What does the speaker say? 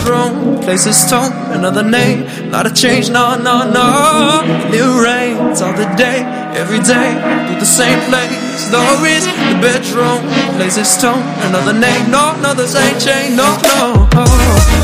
bedroom, place its tone, another name, not a change, no, no, no. It rains all the day, every day, through the same place. Stories, the bedroom, place its tone, another name, no, no, the same change, no, no.